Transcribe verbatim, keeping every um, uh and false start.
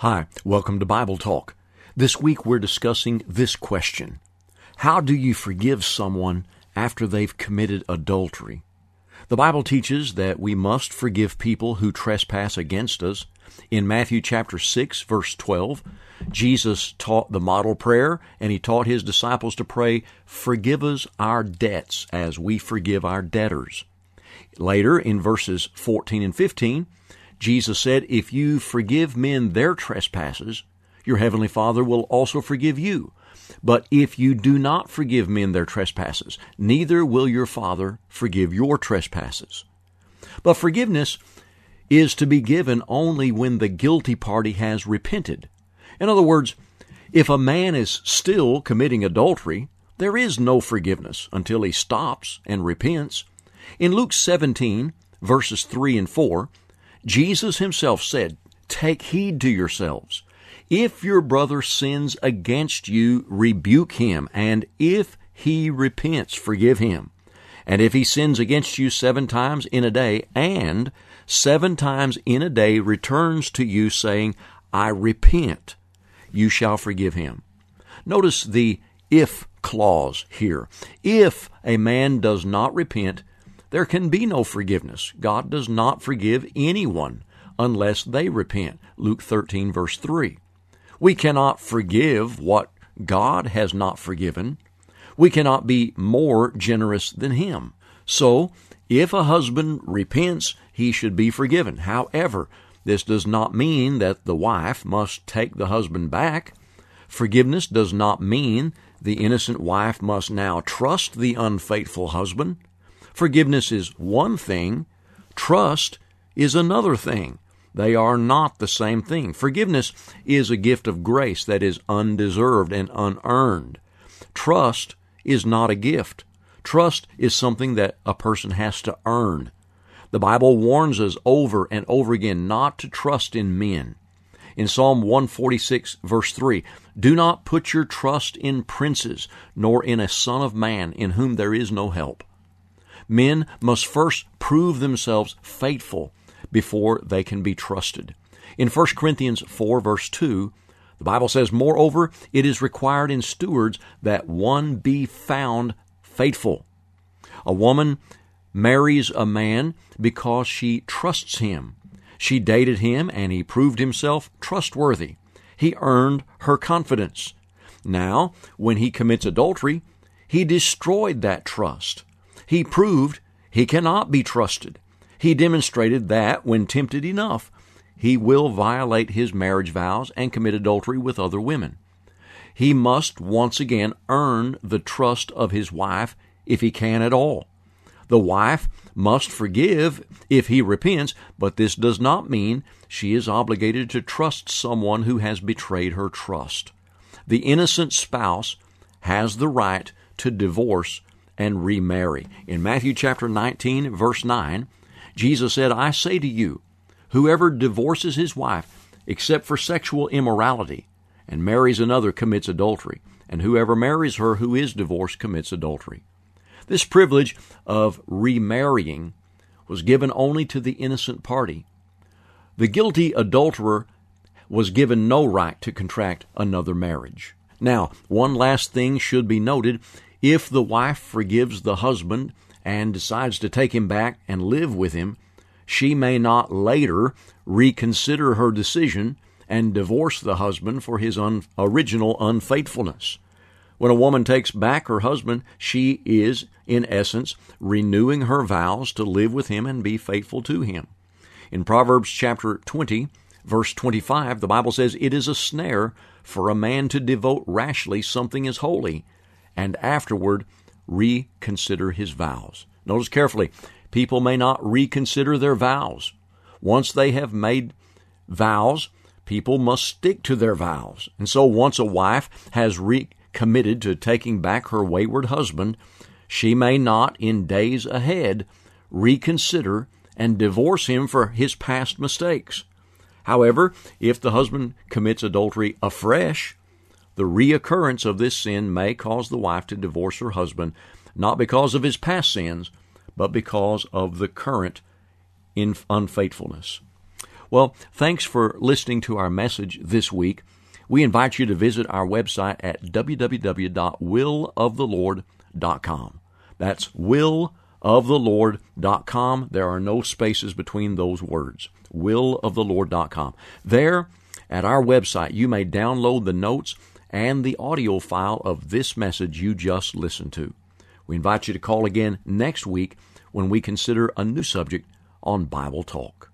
Hi, welcome to Bible Talk. This week we're discussing this question. How do you forgive someone after they've committed adultery? The Bible teaches that we must forgive people who trespass against us. In Matthew chapter six, verse twelve, Jesus taught the model prayer, and he taught his disciples to pray, "Forgive us our debts as we forgive our debtors." Later, in verses fourteen and fifteen, Jesus said, "If you forgive men their trespasses, your heavenly Father will also forgive you. But if you do not forgive men their trespasses, neither will your Father forgive your trespasses." But forgiveness is to be given only when the guilty party has repented. In other words, if a man is still committing adultery, there is no forgiveness until he stops and repents. In Luke seventeen, verses three and four, Jesus himself said, "Take heed to yourselves. If your brother sins against you, rebuke him, and if he repents, forgive him. And if he sins against you seven times in a day, and seven times in a day returns to you saying, 'I repent,' you shall forgive him." Notice the if clause here. If a man does not repent, there can be no forgiveness. God does not forgive anyone unless they repent. Luke thirteen, verse three. We cannot forgive what God has not forgiven. We cannot be more generous than Him. So, if a husband repents, he should be forgiven. However, this does not mean that the wife must take the husband back. Forgiveness does not mean the innocent wife must now trust the unfaithful husband. Forgiveness is one thing. Trust is another thing. They are not the same thing. Forgiveness is a gift of grace that is undeserved and unearned. Trust is not a gift. Trust is something that a person has to earn. The Bible warns us over and over again not to trust in men. In Psalm one forty-six, verse three, "Do not put your trust in princes, nor in a son of man in whom there is no help." Men must first prove themselves faithful before they can be trusted. In First Corinthians four, verse two, the Bible says, "Moreover, it is required in stewards that one be found faithful." A woman marries a man because she trusts him. She dated him, and he proved himself trustworthy. He earned her confidence. Now, when he commits adultery, he destroyed that trust. He proved he cannot be trusted. He demonstrated that, when tempted enough, he will violate his marriage vows and commit adultery with other women. He must once again earn the trust of his wife if he can at all. The wife must forgive if he repents, but this does not mean she is obligated to trust someone who has betrayed her trust. The innocent spouse has the right to divorce and remarry. In Matthew chapter nineteen, verse nine, Jesus said, "I say to you, whoever divorces his wife except for sexual immorality and marries another commits adultery, and whoever marries her who is divorced commits adultery." This privilege of remarrying was given only to the innocent party. The guilty adulterer was given no right to contract another marriage. Now, one last thing should be noted. If the wife forgives the husband and decides to take him back and live with him, she may not later reconsider her decision and divorce the husband for his un- original unfaithfulness. When a woman takes back her husband, she is, in essence, renewing her vows to live with him and be faithful to him. In Proverbs chapter twenty, verse twenty-five, the Bible says, "It is a snare for a man to devote rashly something is holy, and afterward reconsider his vows." Notice carefully, people may not reconsider their vows. Once they have made vows, people must stick to their vows. And so once a wife has recommitted to taking back her wayward husband, she may not, in days ahead, reconsider and divorce him for his past mistakes. However, if the husband commits adultery afresh, the reoccurrence of this sin may cause the wife to divorce her husband, not because of his past sins, but because of the current unfaithfulness. Well, thanks for listening to our message this week. We invite you to visit our website at w w w dot will of the lord dot com. That's will of the lord dot com. There are no spaces between those words. will of the lord dot com. There, at our website, you may download the notes and the audio file of this message you just listened to. We invite you to call again next week when we consider a new subject on Bible Talk.